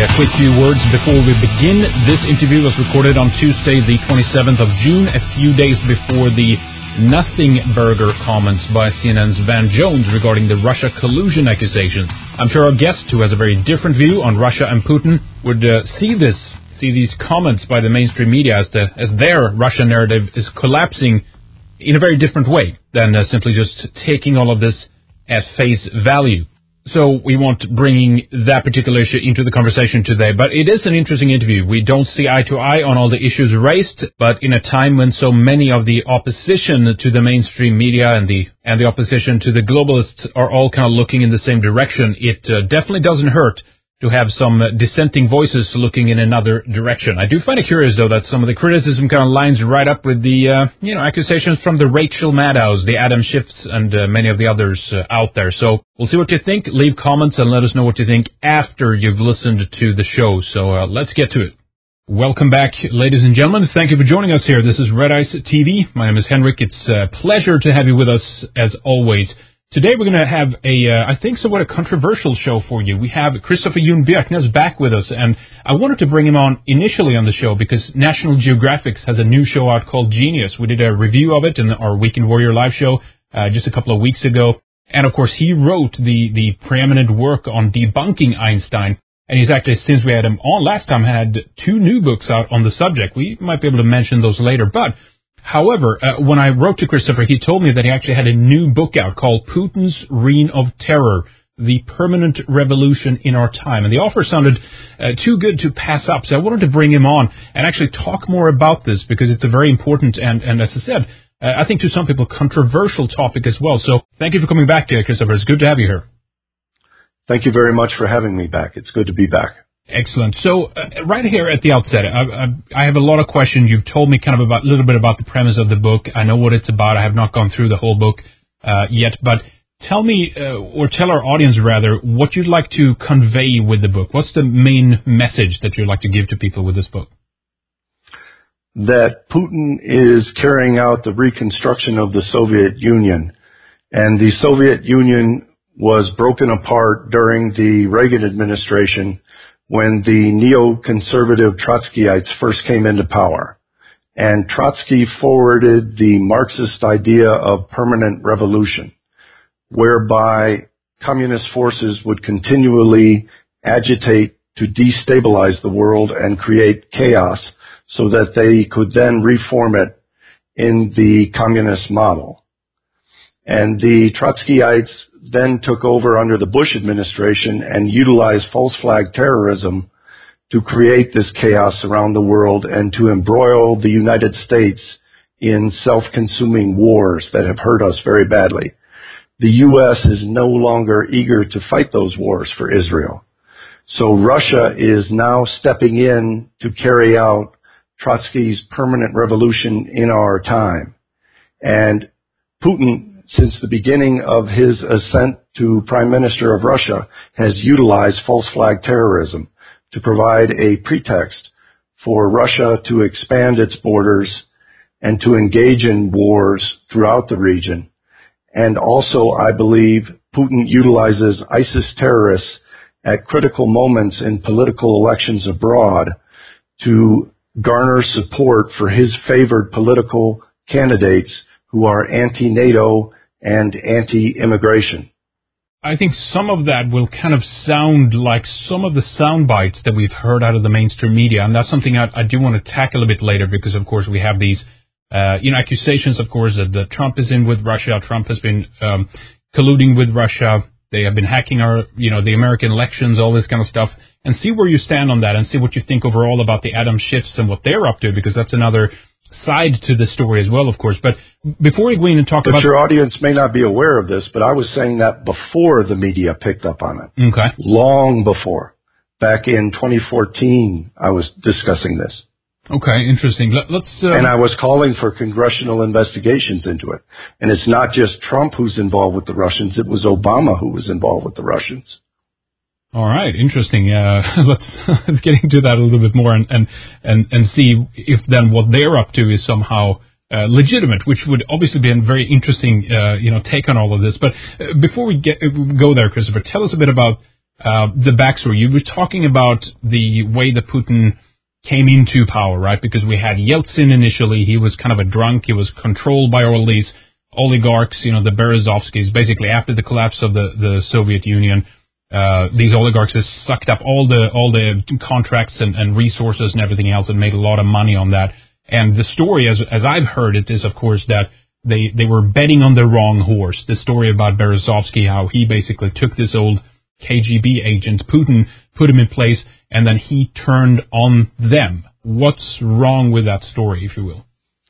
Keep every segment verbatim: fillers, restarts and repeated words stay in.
a quick few words before we begin. This interview was recorded on Tuesday, the twenty-seventh of June, a few days before the Nothing Burger comments by C N N's Van Jones regarding the Russia collusion accusations. I'm sure our guest, who has a very different view on Russia and Putin, would uh, see this, see these comments by the mainstream media as, the, as their Russia narrative is collapsing in a very different way than uh, simply just taking all of this at face value. So we won't bringing that particular issue into the conversation today, but it is an interesting interview. We don't see eye to eye on all the issues raised, but in a time when so many of the opposition to the mainstream media and the and the opposition to the globalists are all kind of looking in the same direction, it uh, definitely doesn't hurt to have some uh, dissenting voices looking in another direction. I do find it curious, though, that some of the criticism kind of lines right up with the, uh, you know, accusations from the Rachel Maddows, the Adam Schiffs, and uh, many of the others uh, out there. So we'll see what you think. Leave comments and let us know what you think after you've listened to the show. So uh, let's get to it. Welcome back, ladies and gentlemen. Thank you for joining us here. This is Red Ice T V. My name is Henrik. It's a pleasure to have you with us, as always. Today we're going to have a, uh, I think somewhat a controversial show for you. We have Christopher Jon Bjerknes back with us, and I wanted to bring him on initially on the show because National Geographic has a new show out called Genius. We did a review of it in our Weekend Warrior live show uh, just a couple of weeks ago, and of course he wrote the, the preeminent work on debunking Einstein, and he's actually, since we had him on last time, had two new books out on the subject. We might be able to mention those later, but However, uh, when I wrote to Christopher, he told me that he actually had a new book out called Putin's Reign of Terror, The Permanent Revolution in Our Time. And the offer sounded uh, too good to pass up, so I wanted to bring him on and actually talk more about this because it's a very important and, and as I said, uh, I think to some people, controversial topic as well. So thank you for coming back, uh, Christopher. It's good to have you here. Thank you very much for having me back. It's good to be back. Excellent. So uh, right here at the outset, I, I, I have a lot of questions. You've told me kind of about a little bit about the premise of the book. I know what it's about. I have not gone through the whole book uh, yet, but tell me, uh, or tell our audience rather, what you'd like to convey with the book. What's the main message that you'd like to give to people with this book? That Putin is carrying out the reconstruction of the Soviet Union, and the Soviet Union was broken apart during the Reagan administration when the neoconservative Trotskyites first came into power. And Trotsky forwarded the Marxist idea of permanent revolution, whereby communist forces would continually agitate to destabilize the world and create chaos so that they could then reform it in the communist model. And the Trotskyites then took over under the Bush administration and utilized false flag terrorism to create this chaos around the world and to embroil the United States in self-consuming wars that have hurt us very badly. The U S is no longer eager to fight those wars for Israel. So Russia is now stepping in to carry out Trotsky's permanent revolution in our time. And Putin, since the beginning of his ascent to Prime Minister of Russia, has utilized false flag terrorism to provide a pretext for Russia to expand its borders and to engage in wars throughout the region. And also, I believe, Putin utilizes ISIS terrorists at critical moments in political elections abroad to garner support for his favored political candidates who are anti-NATO and anti-immigration. I think some of that will kind of sound like some of the sound bites that we've heard out of the mainstream media, and that's something I, I do want to tackle a bit later because, of course, we have these uh, you know, accusations, of course, that, that Trump is in with Russia. Trump has been um, colluding with Russia. They have been hacking our, you know, the American elections, all this kind of stuff, and see where you stand on that and see what you think overall about the Adam Schiffs and what they're up to, because that's another side to the story as well, of course. But before we go in and talk but about... But your audience may not be aware of this, but I was saying that before the media picked up on it. Okay. Long before. Back in twenty fourteen, I was discussing this. Okay, interesting. Let, let's... Uh... And I was calling for congressional investigations into it. And it's not just Trump who's involved with the Russians. It was Obama who was involved with the Russians. All right, interesting. Uh, let's, let's get into that a little bit more and, and, and, and see if then what they're up to is somehow uh, legitimate, which would obviously be a very interesting uh, you know, take on all of this. But uh, before we get go there, Christopher, tell us a bit about uh, the backstory. You were talking about the way that Putin came into power, right? Because we had Yeltsin initially. He was kind of a drunk. He was controlled by all these oligarchs, you know, the Berezovskys. Basically, after the collapse of the, the Soviet Union, uh, these oligarchs has sucked up all the all the contracts and, and resources and everything else and made a lot of money on that. And the story, as as I've heard it, is, of course, that they, they were betting on the wrong horse. The story about Berezovsky, how he basically took this old K G B agent, Putin, put him in place, and then he turned on them. What's wrong with that story, if you will?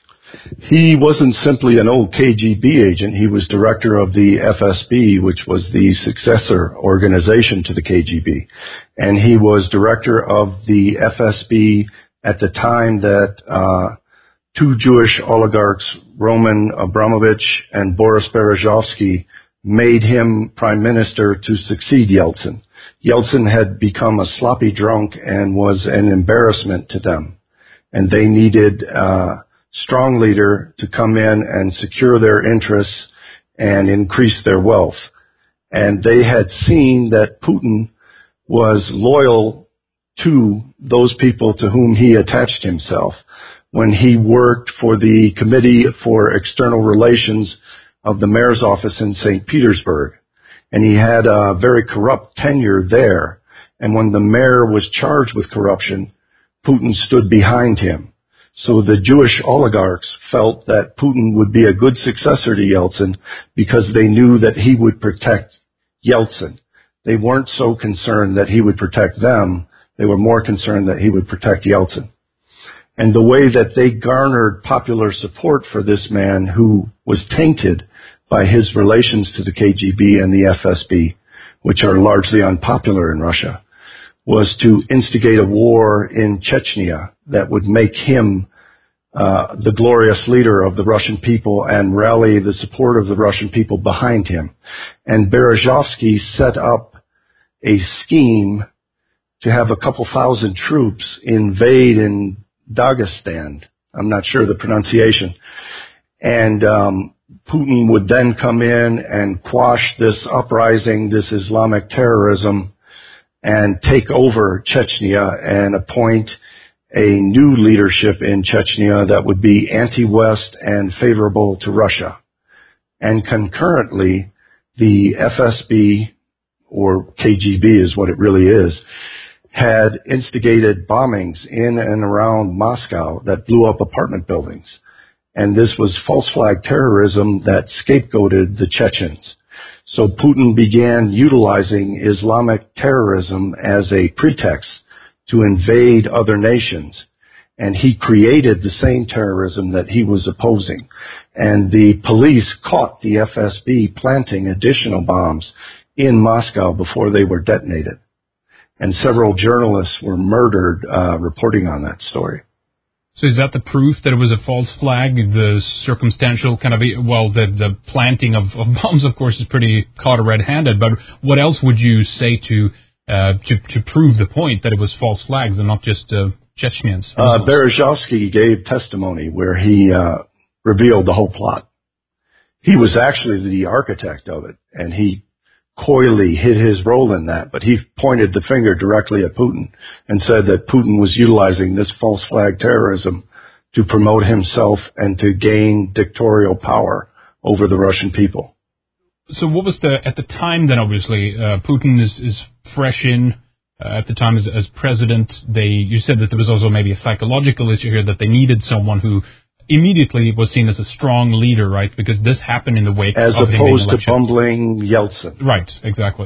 He wasn't simply an old K G B agent. He was director of the F S B, which was the successor organization to the K G B. And he was director of the F S B at the time that uh two Jewish oligarchs, Roman Abramovich and Boris Berezovsky, made him prime minister to succeed Yeltsin. Yeltsin had become a sloppy drunk and was an embarrassment to them. And they needed a strong leader to come in and secure their interests and increase their wealth. And they had seen that Putin was loyal to those people to whom he attached himself when he worked for the Committee for External Relations of the mayor's office in Saint Petersburg. And he had a very corrupt tenure there. And when the mayor was charged with corruption, Putin stood behind him. So the Jewish oligarchs felt that Putin would be a good successor to Yeltsin because they knew that he would protect Yeltsin. They weren't so concerned that he would protect them. They were more concerned that he would protect Yeltsin. And the way that they garnered popular support for this man who was tainted by his relations to the K G B and the F S B, which are largely unpopular in Russia, was to instigate a war in Chechnya that would make him uh, the glorious leader of the Russian people and rally the support of the Russian people behind him. And Berezovsky set up a scheme to have a couple thousand troops invade in Dagestan. I'm not sure the pronunciation. And um, Putin would then come in and quash this uprising, this Islamic terrorism, and take over Chechnya and appoint a new leadership in Chechnya that would be anti-West and favorable to Russia. And concurrently, the F S B, or K G B is what it really is, had instigated bombings in and around Moscow that blew up apartment buildings. And this was false flag terrorism that scapegoated the Chechens. So Putin began utilizing Islamic terrorism as a pretext to invade other nations. And he created the same terrorism that he was opposing. And the police caught the F S B planting additional bombs in Moscow before they were detonated. And several journalists were murdered uh, reporting on that story. So is that the proof that it was a false flag, the circumstantial kind of, well, the the planting of, of bombs, of course, is pretty caught red-handed, but what else would you say to uh, to, to prove the point that it was false flags and not just uh, Chechens? Uh, Berezovsky gave testimony where he uh, revealed the whole plot. He was actually the architect of it, and he coyly hid his role in that, but he pointed the finger directly at Putin and said that Putin was utilizing this false flag terrorism to promote himself and to gain dictatorial power over the Russian people. So what was the, at the time then, obviously, uh, Putin is, is fresh in, uh, at the time as, as president. They, you said that there was also maybe a psychological issue here, that they needed someone who immediately was seen as a strong leader, right? Because this happened in the wake as of opposed to bumbling Yeltsin. Right, exactly.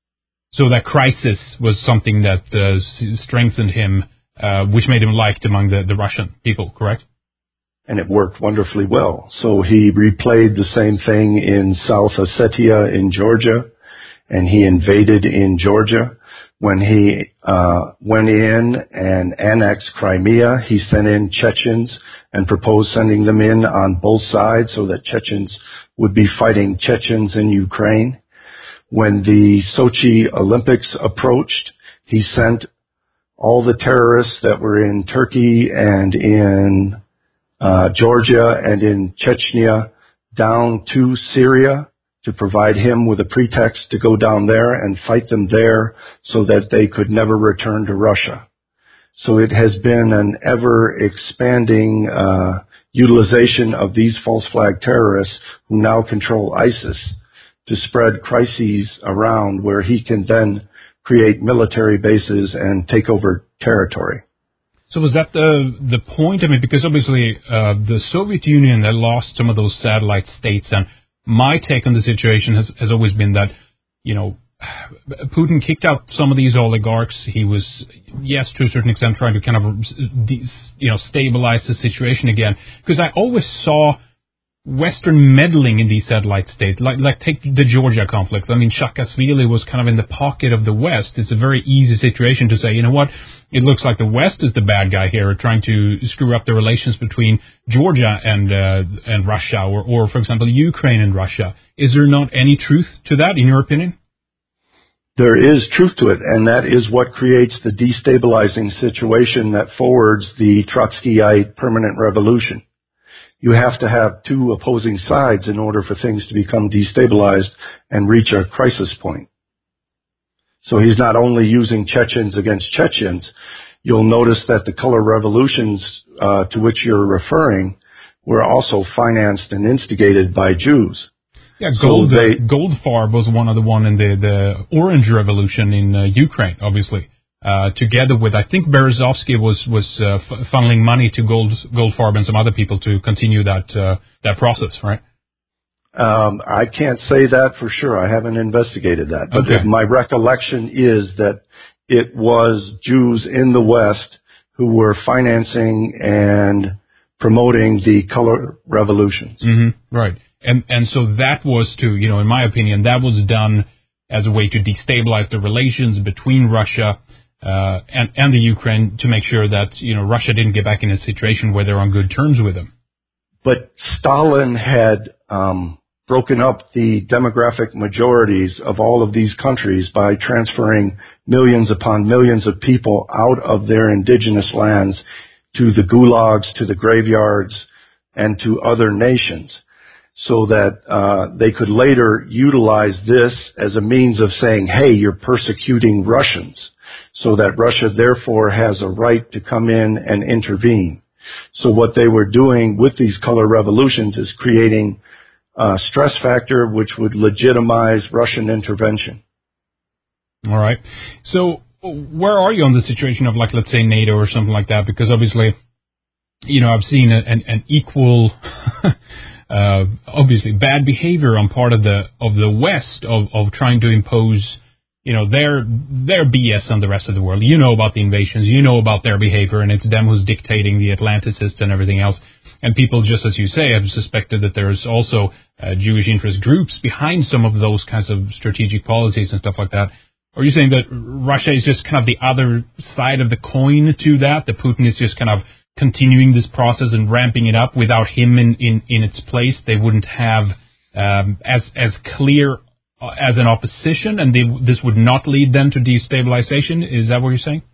So that crisis was something that uh, strengthened him, uh, which made him liked among the, the Russian people, correct? And it worked wonderfully well. So he replayed the same thing in South Ossetia in Georgia, and he invaded in Georgia. When he uh went in and annexed Crimea, he sent in Chechens and proposed sending them in on both sides so that Chechens would be fighting Chechens in Ukraine. When the Sochi Olympics approached, he sent all the terrorists that were in Turkey and in uh Georgia and in Chechnya down to Syria to provide him with a pretext to go down there and fight them there so that they could never return to Russia. So it has been an ever-expanding uh, utilization of these false flag terrorists who now control ISIS to spread crises around where he can then create military bases and take over territory. So was that the the point? I mean, because obviously uh, the Soviet Union had lost some of those satellite states, and my take on the situation has, has always been that, you know, Putin kicked out some of these oligarchs. He was, yes, to a certain extent, trying to kind of, you know, stabilize the situation again. Because I always saw Western meddling in these satellite states, like like take the Georgia conflict. I mean, Saakashvili was kind of in the pocket of the West. It's a very easy situation to say, you know what, it looks like the West is the bad guy here, trying to screw up the relations between Georgia and uh, and Russia, or, or for example, Ukraine and Russia. Is there not any truth to that, in your opinion? There is truth to it, and that is what creates the destabilizing situation that forwards the Trotskyite permanent revolution. You have to have two opposing sides in order for things to become destabilized and reach a crisis point. So he's not only using Chechens against Chechens. You'll notice that the color revolutions uh, to which you're referring were also financed and instigated by Jews. Yeah, Gold, so they, Goldfarb was one of the one in the, the Orange Revolution in uh, Ukraine, obviously. Uh, together with, I think Berezovsky was was uh, f- funneling money to Gold Goldfarb and some other people to continue that uh, that process, right? Um, I can't say that for sure. I haven't investigated that, but okay. My recollection is that it was Jews in the West who were financing and promoting the color revolutions. Mm-hmm. Right, and and so that was to, you know, in my opinion, that was done as a way to destabilize the relations between Russia Uh, and, and the Ukraine, to make sure that, you know, Russia didn't get back in a situation where they're on good terms with them. But Stalin had um, broken up the demographic majorities of all of these countries by transferring millions upon millions of people out of their indigenous lands to the gulags, to the graveyards, and to other nations, so that uh, they could later utilize this as a means of saying, hey, you're persecuting Russians, so that Russia therefore has a right to come in and intervene. So what they were doing with these color revolutions is creating a stress factor which would legitimize Russian intervention. All right. So where are you on the situation of, like, let's say NATO or something like that? Because obviously, you know, I've seen an, an equal, uh, obviously bad behavior on part of the of the West of, of trying to impose, you know, their their B S on the rest of the world. You know about the invasions, you know about their behavior, and it's them who's dictating the Atlanticists and everything else. And people, just as you say, have suspected that there's also uh, Jewish interest groups behind some of those kinds of strategic policies and stuff like that. Are you saying that Russia is just kind of the other side of the coin to that, that Putin is just kind of continuing this process and ramping it up? Without him in, in, in its place, they wouldn't have um, as as clear as an opposition, and they, this would not lead them to destabilization? Is that what you're saying?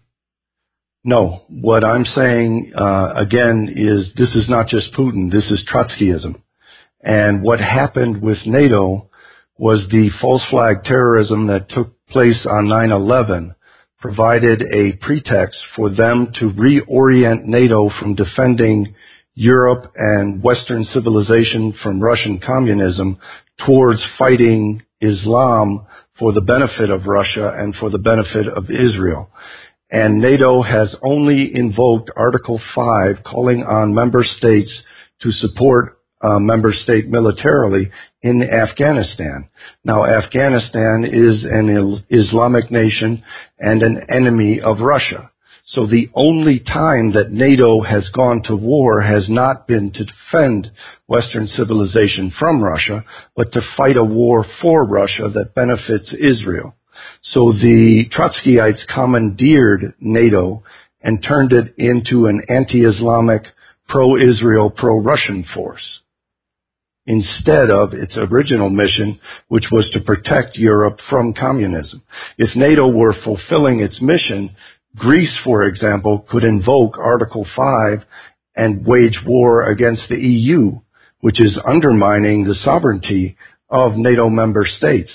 No. What I'm saying, uh, again, is this is not just Putin. This is Trotskyism. And what happened with NATO was the false flag terrorism that took place on nine eleven provided a pretext for them to reorient NATO from defending Europe and Western civilization from Russian communism towards fighting Islam for the benefit of Russia and for the benefit of Israel. And NATO has only invoked Article five, calling on member states to support uh, member state militarily in Afghanistan. Now, Afghanistan is an Islamic nation and an enemy of Russia. So the only time that NATO has gone to war has not been to defend Western civilization from Russia, but to fight a war for Russia that benefits Israel. So the Trotskyites commandeered NATO and turned it into an anti-Islamic, pro-Israel, pro-Russian force, instead of its original mission, which was to protect Europe from communism. If NATO were fulfilling its mission, Greece, for example, could invoke Article five and wage war against the E U, which is undermining the sovereignty of NATO member states.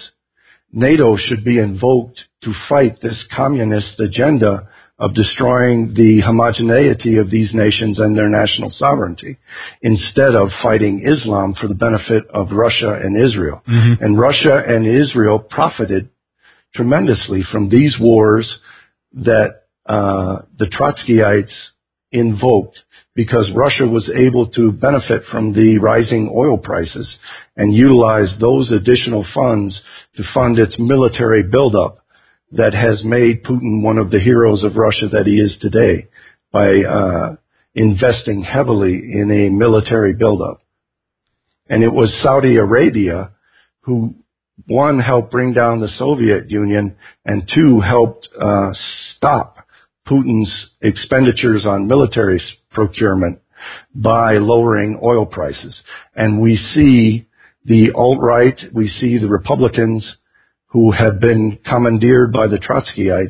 NATO should be invoked to fight this communist agenda of destroying the homogeneity of these nations and their national sovereignty, instead of fighting Islam for the benefit of Russia and Israel. Mm-hmm. And Russia and Israel profited tremendously from these wars that uh, the Trotskyites invoked, because Russia was able to benefit from the rising oil prices and utilize those additional funds to fund its military buildup that has made Putin one of the heroes of Russia that he is today, by uh, investing heavily in a military buildup. And it was Saudi Arabia who, one, helped bring down the Soviet Union, and two, helped uh, stop Putin's expenditures on military procurement by lowering oil prices. And we see the alt-right, we see the Republicans who have been commandeered by the Trotskyites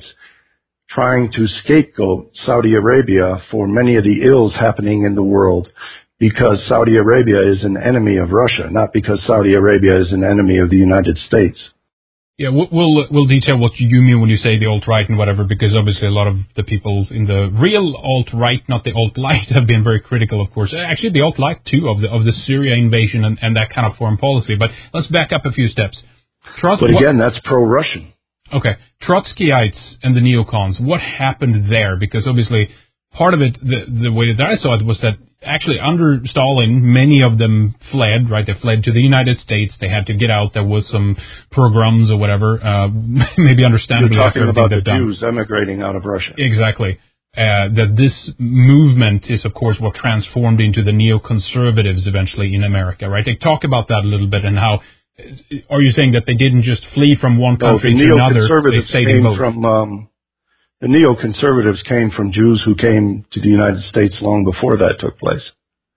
trying to scapegoat Saudi Arabia for many of the ills happening in the world, because Saudi Arabia is an enemy of Russia, not because Saudi Arabia is an enemy of the United States. Yeah, we'll, we'll we'll detail what you mean when you say the alt-right and whatever, because obviously a lot of the people in the real alt-right, not the alt-light, have been very critical, of course. Actually, the alt-light, too, of the of the Syria invasion and, and that kind of foreign policy. But let's back up a few steps. Trot- but again, what, that's pro-Russian. Okay. Trotskyites and the neocons, what happened there? Because obviously part of it, the, the way that I saw it, was that actually under Stalin, many of them fled, right? They fled to the United States. They had to get out. There was some pogroms or whatever, uh, maybe understandably. You're talking about the Jews emigrating out of Russia. Exactly. Uh, that this movement is, of course, what transformed into the neoconservatives eventually in America, right? They talk about that a little bit, and how, are you saying that they didn't just flee from one country no, the to another? They stayed in both. From, um, the neoconservatives came from Jews who came to the United States long before that took place.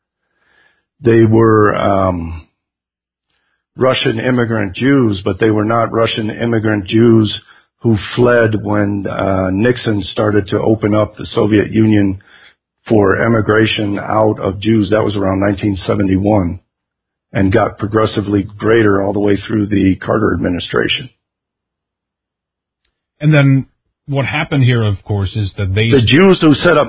They were um, Russian immigrant Jews, but they were not Russian immigrant Jews who fled when uh, Nixon started to open up the Soviet Union for emigration out of Jews. That was around nineteen seventy-one, and got progressively greater all the way through the Carter administration. And then what happened here, of course, is that they... The Jews who set up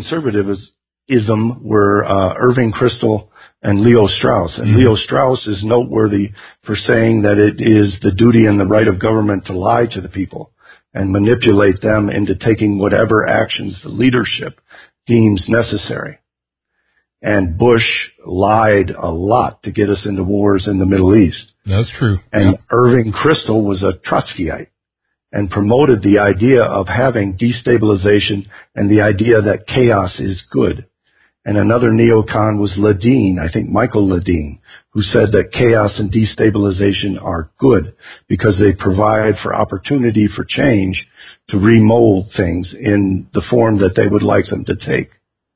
neoconservatism were uh, Irving Kristol and Leo Strauss. And mm-hmm. Leo Strauss is noteworthy for saying that it is the duty and the right of government to lie to the people and manipulate them into taking whatever actions the leadership deems necessary. And Bush lied a lot to get us into wars in the Middle East. That's true. And yeah. Irving Kristol was a Trotskyite and promoted the idea of having destabilization and the idea that chaos is good. And another neocon was Ledeen, I think Michael Ledeen, who said that chaos and destabilization are good because they provide for opportunity for change to remold things in the form that they would like them to take.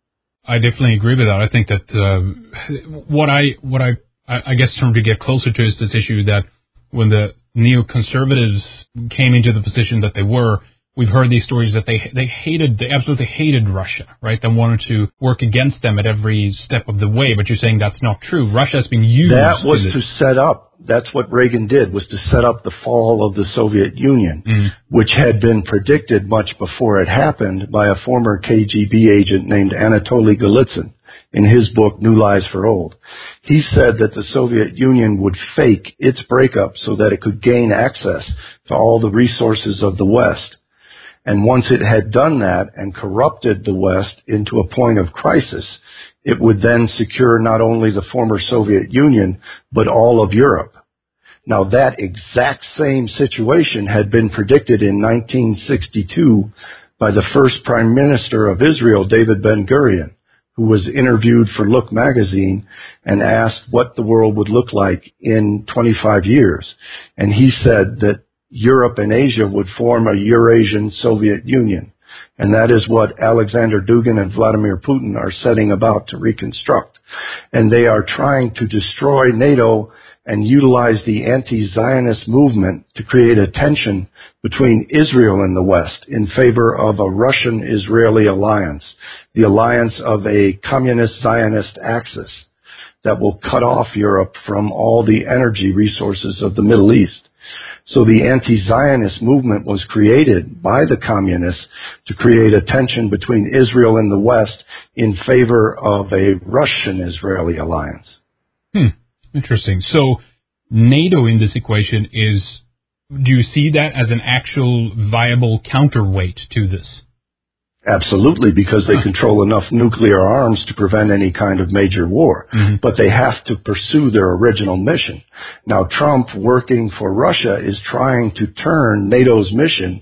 I definitely agree with that. I think that uh, what I what I I guess trying to get closer to is this issue that when the neoconservatives came into the position that they were, we've heard these stories that they they hated, they absolutely hated Russia, right? They wanted to work against them at every step of the way. But you're saying that's not true. Russia has been used. That was to, to set up. That's what Reagan did, was to set up the fall of the Soviet Union, mm. which had been predicted much before it happened by a former K G B agent named Anatoly Golitsyn in his book, New Lies for Old. He said that the Soviet Union would fake its breakup so that it could gain access to all the resources of the West. And once it had done that and corrupted the West into a point of crisis, it would then secure not only the former Soviet Union, but all of Europe. Now, that exact same situation had been predicted in nineteen sixty-two by the first Prime Minister of Israel, David Ben-Gurion, who was interviewed for Look magazine and asked what the world would look like in twenty-five years. And he said that Europe and Asia would form a Eurasian Soviet Union. And that is what Alexander Dugin and Vladimir Putin are setting about to reconstruct. And they are trying to destroy NATO and utilize the anti-Zionist movement to create a tension between Israel and the West in favor of a Russian-Israeli alliance, the alliance of a communist-Zionist axis. that will cut off Europe from all the energy resources of the Middle East. So the anti-Zionist movement was created by the communists to create a tension between Israel and the West in favor of a Russian-Israeli alliance. Hmm. Interesting. So NATO in this equation is, do you see that as an actual viable counterweight to this? Absolutely, because they control enough nuclear arms to prevent any kind of major war. Mm-hmm. But they have to pursue their original mission. Now, Trump, working for Russia, is trying to turn NATO's mission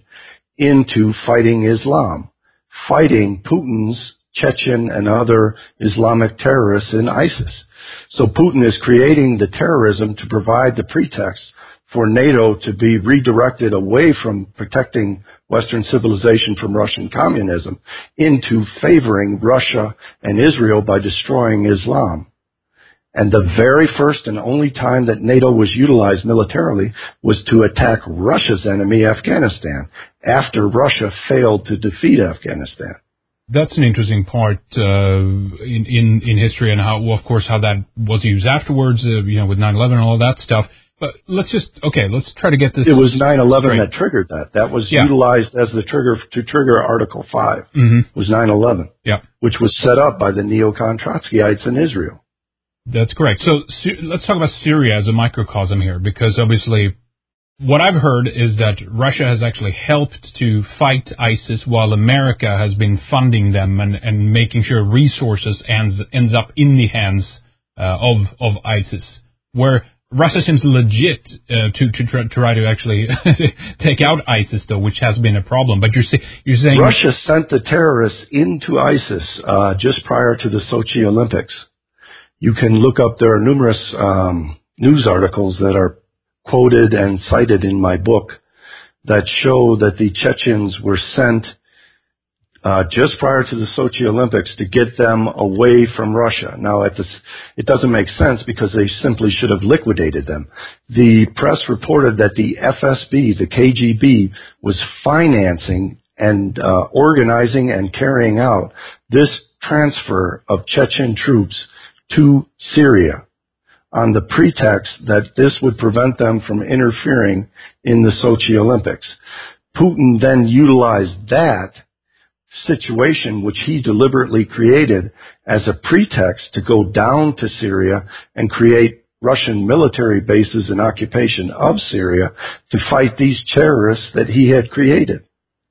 into fighting Islam, fighting Putin's Chechen and other Islamic terrorists in ISIS. So Putin is creating the terrorism to provide the pretext for NATO to be redirected away from protecting Western civilization from Russian communism into favoring Russia and Israel by destroying Islam. And the very first and only time that NATO was utilized militarily was to attack Russia's enemy, Afghanistan, after Russia failed to defeat Afghanistan. That's an interesting part uh, in, in in history, and how, well, of course, how that was used afterwards, uh, you know, with nine eleven and all that stuff. But let's just, okay, let's try to get this. It was nine eleven that triggered that. That was yeah. utilized as the trigger to trigger Article five, mm-hmm. was nine eleven, yeah. which was set up by the neocon Trotskyites in Israel. That's correct. So let's talk about Syria as a microcosm here, because obviously what I've heard is that Russia has actually helped to fight ISIS while America has been funding them and, and making sure resources ends, ends up in the hands uh, of of ISIS, where Russia seems legit uh, to to try, try to actually take out ISIS, though, which has been a problem. But you're, say, you're saying Russia sent the terrorists into ISIS uh, just prior to the Sochi Olympics. You can look up, there are numerous um, news articles that are quoted and cited in my book that show that the Chechens were sent uh, just prior to the Sochi Olympics to get them away from Russia. Now, at this, it doesn't make sense because they simply should have liquidated them. The press reported that the F S B, the K G B, was financing and uh, organizing and carrying out this transfer of Chechen troops to Syria, on the pretext that this would prevent them from interfering in the Sochi Olympics. Putin then utilized that situation, which he deliberately created, as a pretext to go down to Syria and create Russian military bases and occupation of Syria to fight these terrorists that he had created.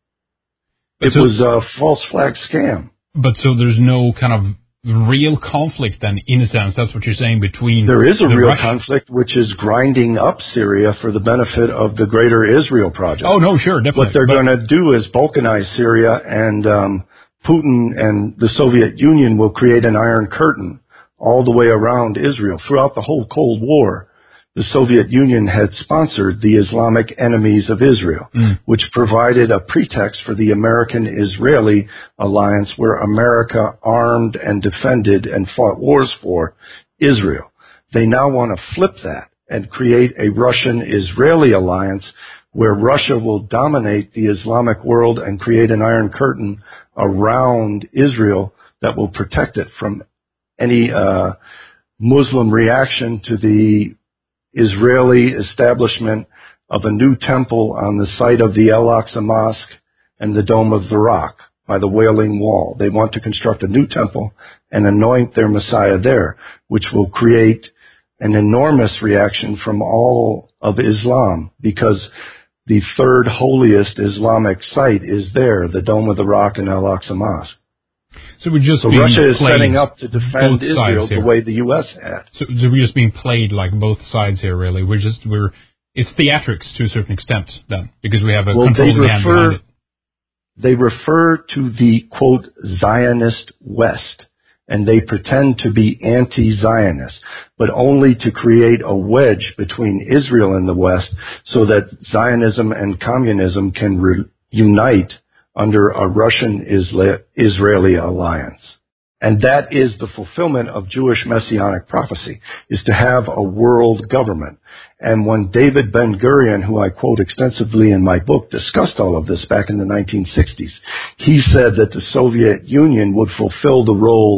It so, was a false flag scam. But so there's no kind of real conflict then, in a sense, that's what you're saying, between There is a the real Russian conflict, which is grinding up Syria for the benefit of the Greater Israel Project. Oh, no, sure, definitely. What they're going to do is balkanize Syria, and um, Putin and the Soviet Union will create an iron curtain all the way around Israel. Throughout the whole Cold War, the Soviet Union had sponsored the Islamic enemies of Israel, mm. which provided a pretext for the American-Israeli alliance, where America armed and defended and fought wars for Israel. They now want to flip that and create a Russian-Israeli alliance where Russia will dominate the Islamic world and create an iron curtain around Israel that will protect it from any uh, Muslim reaction to the Israeli establishment of a new temple on the site of the Al-Aqsa Mosque and the Dome of the Rock by the Wailing Wall. They want to construct a new temple and anoint their Messiah there, which will create an enormous reaction from all of Islam, because the third holiest Islamic site is there, the Dome of the Rock and Al-Aqsa Mosque. So we're just so being Russia is played setting up to defend Israel the here. way the U S had. So, so we're just being played like both sides here, really. We're just we're it's theatrics to a certain extent, then, because we have a well, controlling hand behind it. They refer to the quote Zionist West, and they pretend to be anti-Zionist, but only to create a wedge between Israel and the West, so that Zionism and communism can re- unite under a Russian-Israeli alliance. And that is the fulfillment of Jewish messianic prophecy, is to have a world government. And when David Ben-Gurion, who I quote extensively in my book, discussed all of this back in the nineteen sixties, he said that the Soviet Union would fulfill the role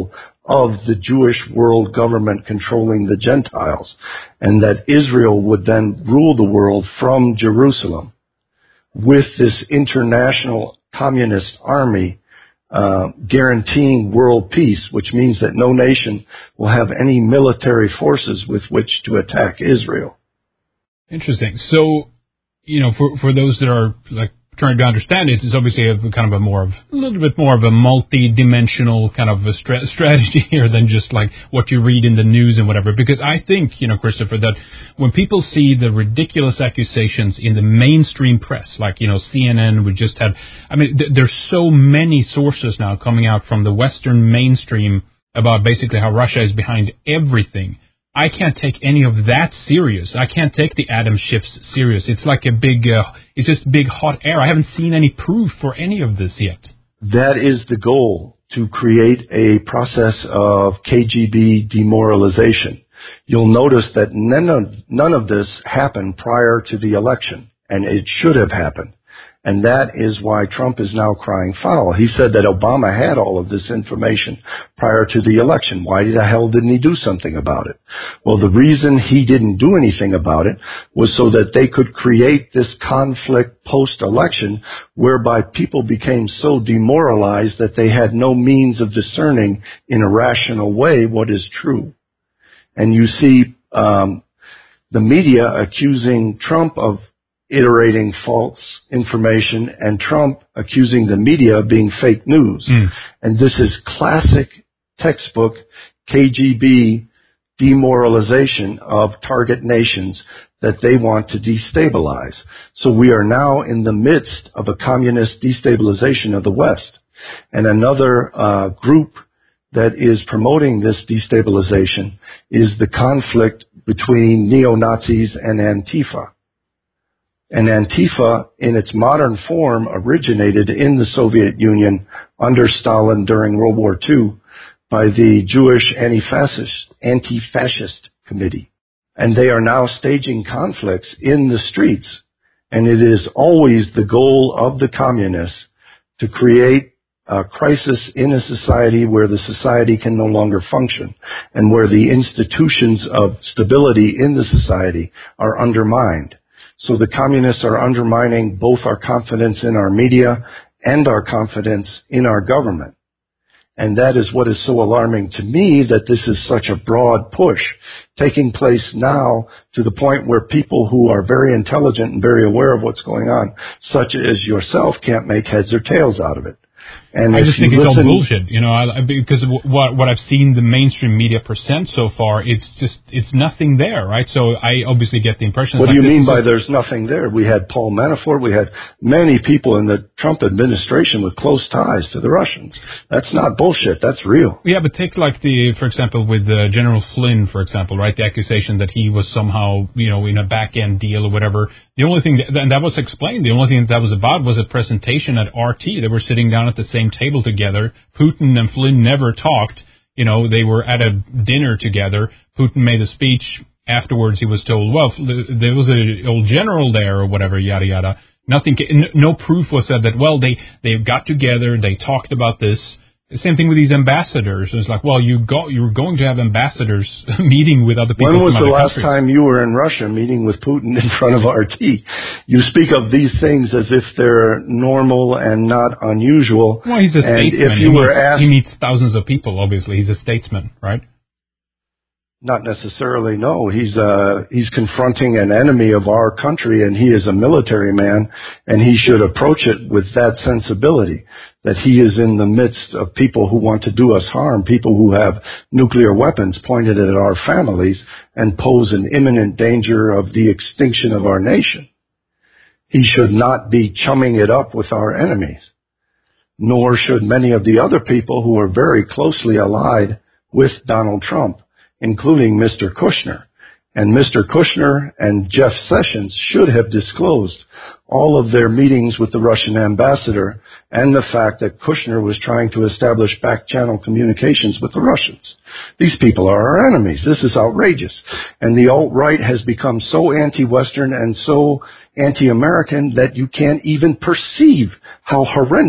of the Jewish world government controlling the Gentiles, and that Israel would then rule the world from Jerusalem with this international communist army uh, guaranteeing world peace, which means that no nation will have any military forces with which to attack Israel. Interesting. So, you know, for for those that are like trying to understand it, it's obviously a kind of a more of a little bit more of a multi-dimensional kind of a stra- strategy here than just like what you read in the news and whatever. Because I think, you know, Christopher, that when people see the ridiculous accusations in the mainstream press, like, you know, C N N, we just had, I mean, th- there's so many sources now coming out from the Western mainstream about basically how Russia is behind everything. I can't take any of that serious. I can't take the Adam Schiffs serious. It's like a big, uh, it's just big hot air. I haven't seen any proof for any of this yet. That is the goal, to create a process of K G B demoralization. You'll notice that none of, none of this happened prior to the election, and it should have happened. And that is why Trump is now crying foul. He said that Obama had all of this information prior to the election. Why the hell didn't he do something about it? Well, the reason he didn't do anything about it was so that they could create this conflict post-election whereby people became so demoralized that they had no means of discerning in a rational way what is true. And you see um, the media accusing Trump of iterating false information, and Trump accusing the media of being fake news. Mm. And this is classic textbook K G B demoralization of target nations that they want to destabilize. So we are now in the midst of a communist destabilization of the West. And another uh, group that is promoting this destabilization is the conflict between neo-Nazis and Antifa. And Antifa, in its modern form, originated in the Soviet Union under Stalin during World War Two by the Jewish Anti-Fascist, Anti-Fascist Committee. And they are now staging conflicts in the streets. And it is always the goal of the communists to create a crisis in a society where the society can no longer function and where the institutions of stability in the society are undermined. So the communists are undermining both our confidence in our media and our confidence in our government. And that is what is so alarming to me, that this is such a broad push taking place now to the point where people who are very intelligent and very aware of what's going on, such as yourself, can't make heads or tails out of it. And I just think it's listen, all bullshit, you know, I, because of what what I've seen the mainstream media present so far, it's just, it's nothing there, right? So I obviously get the impression. What do like you mean by just, there's nothing there? We had Paul Manafort, we had many people in the Trump administration with close ties to the Russians. That's not bullshit, that's real. Yeah, but take like the, for example, with uh, General Flynn, for example, right? The accusation that he was somehow, you know, in a back-end deal or whatever. The only thing, that, and that was explained, the only thing that, that was about was a presentation at R T. They were sitting down at the same table together. Putin and Flynn never talked. You know, they were at a dinner together. Putin made a speech. Afterwards, he was told, well, there was an old general there or whatever, yada, yada. Nothing, no proof was said that, well, they, they got together, they talked about this. The same thing with these ambassadors. It's like, well, you got, you were going to have ambassadors meeting with other people from other countries. When was the last countries. time you were in Russia meeting with Putin in front of R T? You speak of these things as if they're normal and not unusual. Well, he's a and statesman. If you he, were meets, asked, he meets thousands of people, obviously. He's a statesman, right? Not necessarily, no. He's uh he's confronting an enemy of our country, and he is a military man, and he should approach it with that sensibility, that he is in the midst of people who want to do us harm, people who have nuclear weapons pointed at our families and pose an imminent danger of the extinction of our nation. He should not be chumming it up with our enemies, nor should many of the other people who are very closely allied with Donald Trump, including Mister Kushner. And Mister Kushner and Jeff Sessions should have disclosed all of their meetings with the Russian ambassador and the fact that Kushner was trying to establish back-channel communications with the Russians. These people are our enemies. This is outrageous. And the alt-right has become so anti-Western and so anti-American that you can't even perceive how horrendous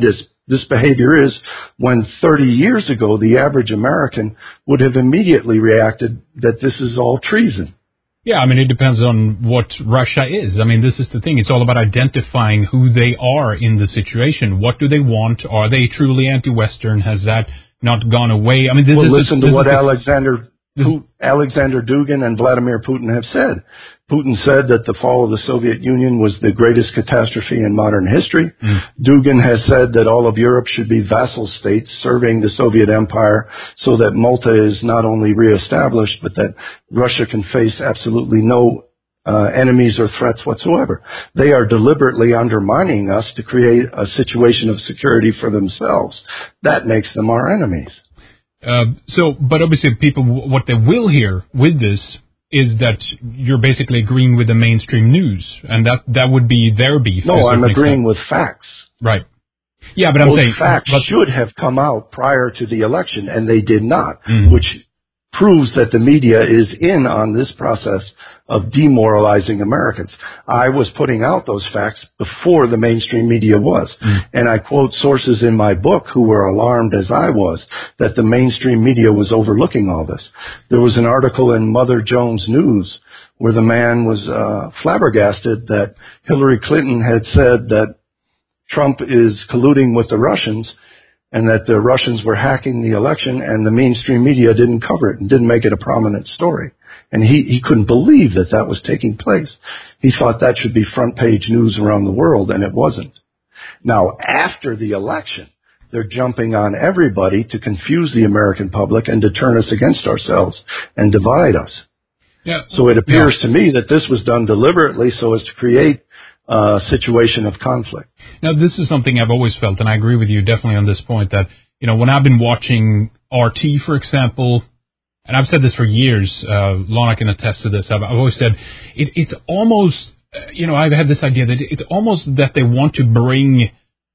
this behavior is, when thirty years ago the average American would have immediately reacted that this is all treason. Yeah, I mean, it depends on what Russia is. I mean, this is the thing. It's all about identifying who they are in the situation. What do they want? Are they truly anti-Western? Has that not gone away? I mean, this, well, this listen is, to this what is Alexander Putin, Alexander Dugin and Vladimir Putin have said. Putin said that the fall of the Soviet Union was the greatest catastrophe in modern history. Mm. Dugin has said that all of Europe should be vassal states serving the Soviet Empire so that Malta is not only reestablished, but that Russia can face absolutely no uh, enemies or threats whatsoever. They are deliberately undermining us to create a situation of security for themselves. That makes them our enemies. Uh, so, but obviously people, what they will hear with this is that you're basically agreeing with the mainstream news, and that, that would be their beef. No, I'm agreeing with facts. Right. Yeah, but I'm Those saying... facts but, should have come out prior to the election, and they did not, mm-hmm. which proves that the media is in on this process of demoralizing Americans. I was putting out those facts before the mainstream media was. Mm. And I quote sources in my book who were alarmed as I was that the mainstream media was overlooking all this. There was an article in Mother Jones News where the man was uh, flabbergasted that Hillary Clinton had said that Trump is colluding with the Russians and that the Russians were hacking the election, and the mainstream media didn't cover it and didn't make it a prominent story. And he, he couldn't believe that that was taking place. He thought that should be front page news around the world, and it wasn't. Now, after the election, they're jumping on everybody to confuse the American public and to turn us against ourselves and divide us. Yeah. So it appears yeah. to me that this was done deliberately so as to create a situation of conflict. Now, this is something I've always felt, and I agree with you definitely on this point, that, you know, when I've been watching R T, for example, and I've said this for years, uh, Lana can attest to this, I've, I've always said, it, it's almost, uh, you know, I've had this idea that it's almost that they want to bring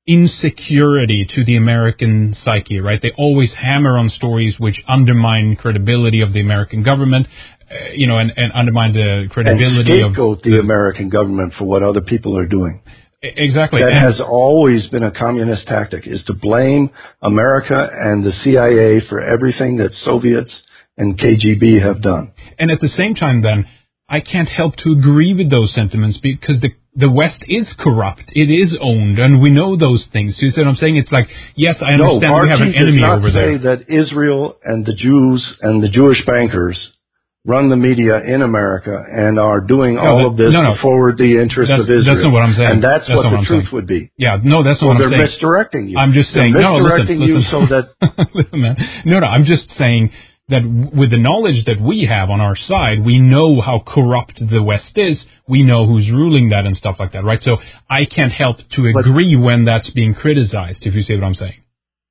insecurity to the American psyche, right? They always hammer on stories which undermine credibility of the American government, uh, you know, and, and undermine the credibility and scapegoat of the, the American government for what other people are doing. Exactly. That and has always been a communist tactic, is to blame America and the C I A for everything that Soviets and K G B have done. And at the same time, then, I can't help to agree with those sentiments because the the West is corrupt. It is owned, and we know those things. You see what I'm saying? It's like, yes, I understand no, we have an enemy over there. does not say that Israel and the Jews and the Jewish bankers run the media in America and are doing no, all that, of this no, no. to forward the interests that's, of Israel. That's not what I'm saying. And that's, that's what, what the I'm truth saying. would be. Yeah, no, that's not well, what I'm they're saying. They're misdirecting you. I'm just saying, they're no, misdirecting listen, you listen. so that... listen, man. No, no, I'm just saying that with the knowledge that we have on our side, we know how corrupt the West is. We know who's ruling that and stuff like that, right? So I can't help to agree but, when that's being criticized, if you see what I'm saying.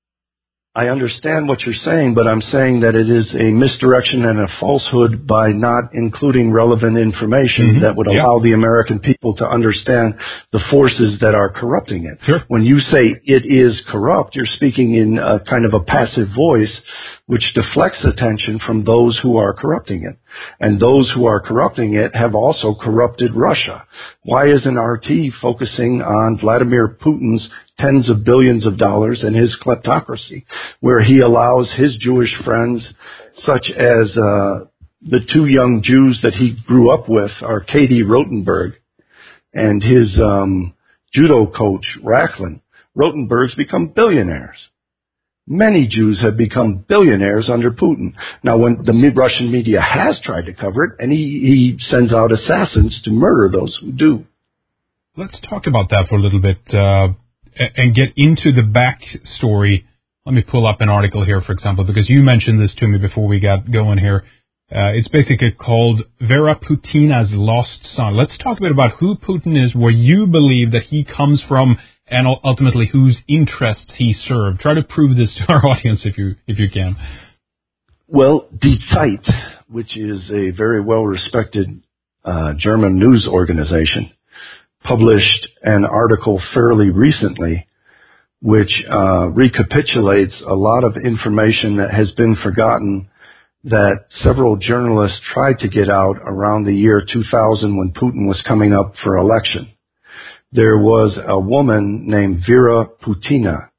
I understand what you're saying, but I'm saying that it is a misdirection and a falsehood by not including relevant information mm-hmm. that would allow yeah. the American people to understand the forces that are corrupting it. Sure. When you say it is corrupt, you're speaking in a kind of a passive voice which deflects attention from those who are corrupting it. And those who are corrupting it have also corrupted Russia. Why isn't R T focusing on Vladimir Putin's tens of billions of dollars and his kleptocracy, where he allows his Jewish friends, such as uh, the two young Jews that he grew up with, Arkady Rotenberg, and his um, judo coach, Rachlin. Rotenberg's become billionaires. Many Jews have become billionaires under Putin. Now, when the Russian media has tried to cover it, and he, he sends out assassins to murder those who do. Let's talk about that for a little bit uh, and get into the backstory. Let me pull up an article here, for example, because you mentioned this to me before we got going here. Uh, it's basically called Vera Putina's Lost Son. Let's talk a bit about who Putin is, where you believe that he comes from, and ultimately whose interests he served. Try to prove this to our audience if you if you can. Well, Die Zeit, which is a very well-respected uh, German news organization, published an article fairly recently which uh, recapitulates a lot of information that has been forgotten that several journalists tried to get out around the year two thousand when Putin was coming up for election. There was a woman named Vera Putina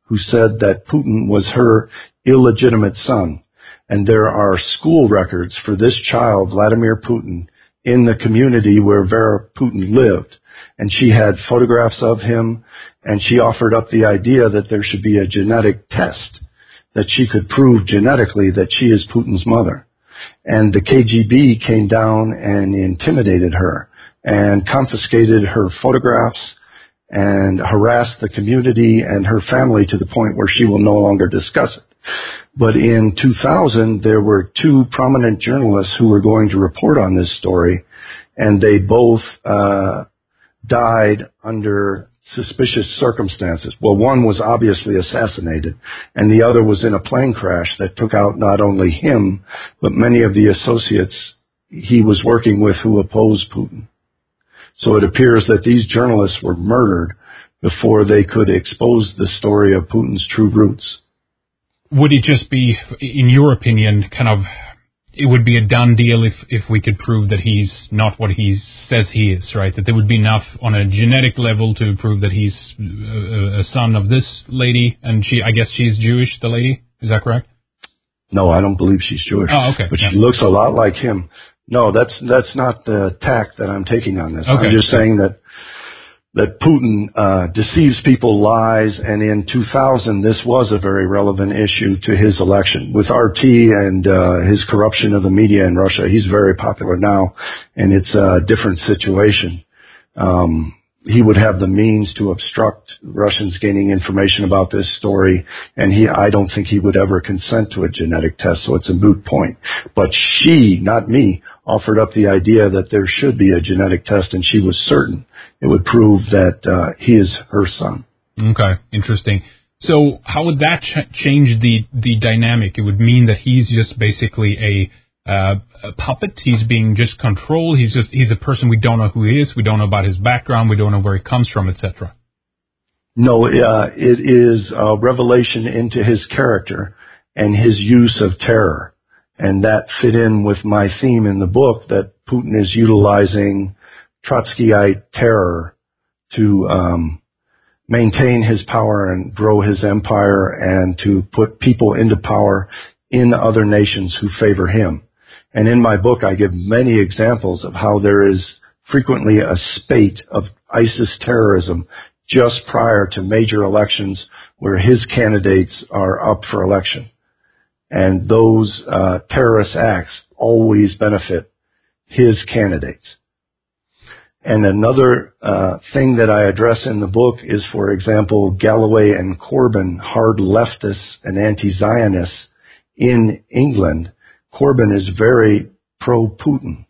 who said that Putin was her illegitimate son. And there are school records for this child, Vladimir Putin, in the community where Vera Putin lived. And she had photographs of him, and she offered up the idea that there should be a genetic test, that she could prove genetically that she is Putin's mother. And the K G B came down and intimidated her and confiscated her photographs and harassed the community and her family to the point where she will no longer discuss it. But in two thousand, there were two prominent journalists who were going to report on this story, and they both uh died under suspicious circumstances. Well, one was obviously assassinated, and the other was in a plane crash that took out not only him, but many of the associates he was working with who opposed Putin. So it appears that these journalists were murdered before they could expose the story of Putin's true roots. Would it just be, in your opinion, kind of, it would be a done deal if, if we could prove that he's not what he says he is, right? That there would be enough on a genetic level to prove that he's a, a son of this lady, and she, I guess she's Jewish, the lady? Is that correct? No, I don't believe she's Jewish. Oh, okay. But yeah. she looks a lot like him. No, that's that's not the tack that I'm taking on this. Okay. I'm just saying that that Putin uh, deceives people, lies, and in two thousand, this was a very relevant issue to his election. With R T and uh, his corruption of the media in Russia, he's very popular now, and it's a different situation. Um, he would have the means to obstruct Russians gaining information about this story, and he, I don't think he would ever consent to a genetic test, so it's a moot point. But she, not me, offered up the idea that there should be a genetic test, and she was certain it would prove that uh, he is her son. Okay, interesting. So how would that ch- change the, the dynamic? It would mean that he's just basically a, uh, a puppet. He's being just controlled. He's just he's a person we don't know who he is. We don't know about his background. We don't know where he comes from, et cetera. No, uh, it is a revelation into his character and his use of terror. And that fit in with my theme in the book, that Putin is utilizing Trotskyite terror to um, maintain his power and grow his empire, and to put people into power in other nations who favor him. And in my book, I give many examples of how there is frequently a spate of ISIS terrorism just prior to major elections where his candidates are up for election. And those uh, terrorist acts always benefit his candidates. And another uh, thing that I address in the book is, for example, Galloway and Corbyn, hard leftists and anti-Zionists in England. Corbyn is very pro-Putin.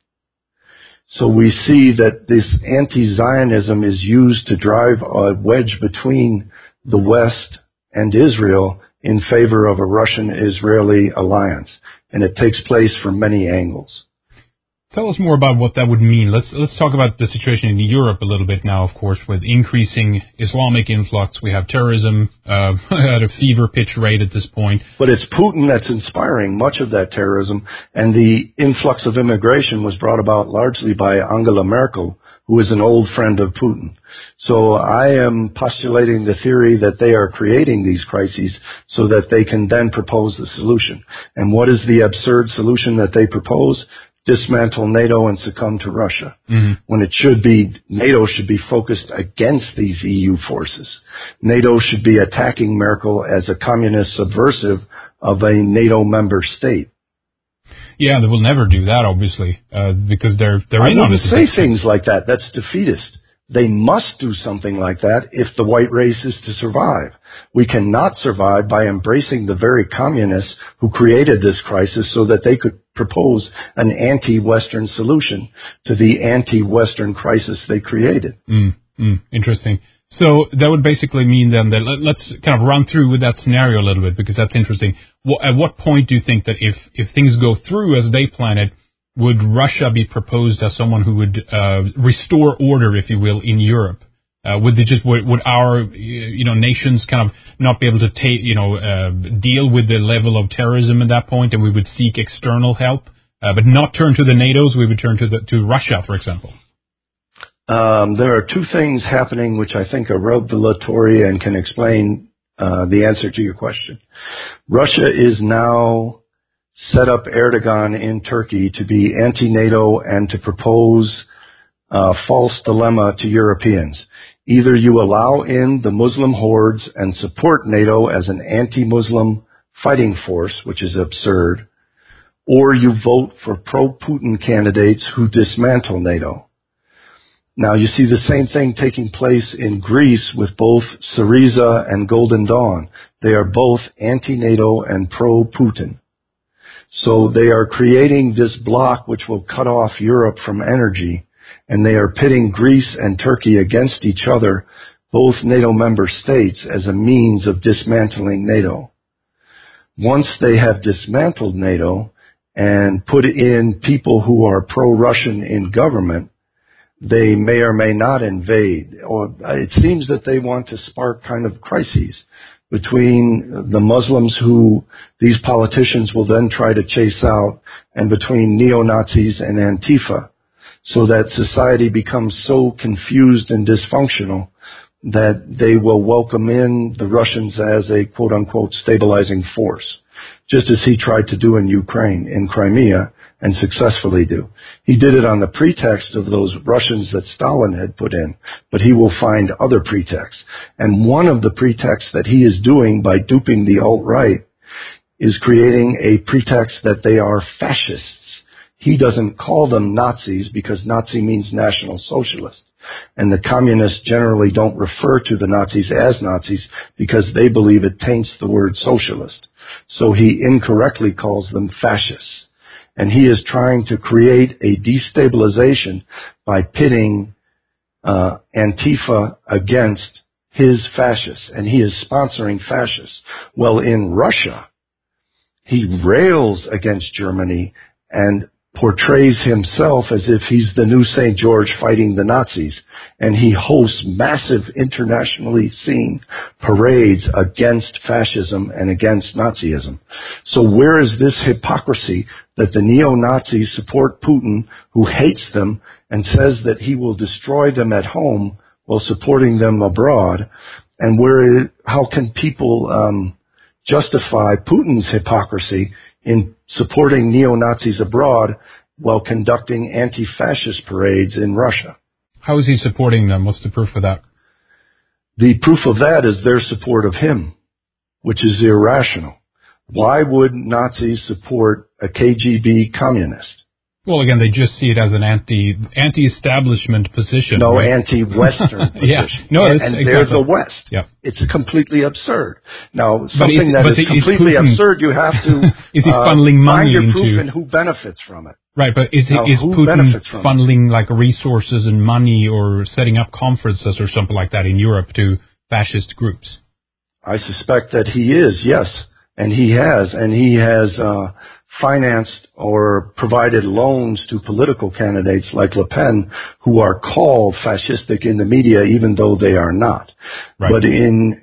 So we see that this anti-Zionism is used to drive a wedge between the West and Israel in favor of a Russian-Israeli alliance. And it takes place from many angles. Tell us more about what that would mean. Let's let's talk about the situation in Europe a little bit now, of course, with increasing Islamic influx. We have terrorism uh, at a fever pitch rate at this point. But it's Putin that's inspiring much of that terrorism, and the influx of immigration was brought about largely by Angela Merkel, who is an old friend of Putin. So I am postulating the theory that they are creating these crises so that they can then propose the solution. And what is the absurd solution that they propose? Dismantle NATO and succumb to Russia. Mm-hmm. When it should be, NATO should be focused against these E U forces. NATO should be attacking Merkel as a communist subversive of a NATO member state. Yeah, they will never do that, obviously, uh, because they're they're I in on it. I wouldn't say things like that. That's defeatist. They must do something like that if the white race is to survive. We cannot survive by embracing the very communists who created this crisis so that they could propose an anti-Western solution to the anti-Western crisis they created. Mm, mm, interesting. So that would basically mean then that let, let's kind of run through with that scenario a little bit, because that's interesting. Well, at what point do you think that if, if things go through as they plan it, would Russia be proposed as someone who would uh, restore order, if you will, in Europe? Uh, would they just would, would our you know nations kind of not be able to take you know uh, deal with the level of terrorism at that point, and we would seek external help, uh, but not turn to the NATO's? We would turn to the to Russia, for example. Um, there are two things happening which I think are revelatory and can explain uh, the answer to your question. Russia is now set up Erdogan in Turkey to be anti-NATO and to propose a false dilemma to Europeans. Either you allow in the Muslim hordes and support NATO as an anti-Muslim fighting force, which is absurd, or you vote for pro-Putin candidates who dismantle NATO. Now, you see the same thing taking place in Greece with both Syriza and Golden Dawn. They are both anti-NATO and pro-Putin. So they are creating this bloc which will cut off Europe from energy, and they are pitting Greece and Turkey against each other, both NATO member states, as a means of dismantling NATO. Once they have dismantled NATO and put in people who are pro-Russian in government, they may or may not invade. Or it seems that they want to spark kind of crises between the Muslims who these politicians will then try to chase out, and between neo-Nazis and Antifa, so that society becomes so confused and dysfunctional that they will welcome in the Russians as a quote-unquote stabilizing force, just as he tried to do in Ukraine, in Crimea, and successfully do. He did it on the pretext of those Russians that Stalin had put in, but he will find other pretexts. And one of the pretexts that he is doing by duping the alt-right is creating a pretext that they are fascists. He doesn't call them Nazis because Nazi means National Socialist. And the communists generally don't refer to the Nazis as Nazis because they believe it taints the word socialist. So he incorrectly calls them fascists. And he is trying to create a destabilization by pitting uh, Antifa against his fascists. And he is sponsoring fascists. Well, in Russia, he rails against Germany and portrays himself as if he's the new Saint George fighting the Nazis, and he hosts massive internationally seen parades against fascism and against Nazism. So where is this hypocrisy that the neo-Nazis support Putin, who hates them and says that he will destroy them at home while supporting them abroad, and where, how can people um, justify Putin's hypocrisy in supporting neo-Nazis abroad while conducting anti-fascist parades in Russia? How is he supporting them? What's the proof of that? The proof of that is their support of him, which is irrational. Why would Nazis support a K G B communist? Well, again, they just see it as an anti, anti-establishment position. No, right? anti-Western position. Yeah, no, and and exactly. they're the West. Yeah. It's completely absurd. Now, But something is- that but is is completely Putin- absurd, you have to Is he uh, funneling money find your into- proof and who benefits from it. Right, but is, Now, is who Putin benefits from it? funneling like resources and money or setting up conferences or something like that in Europe to fascist groups? I suspect that he is, yes, and he has, and he has uh, financed or provided loans to political candidates like Le Pen, who are called fascistic in the media, even though they are not. Right. But in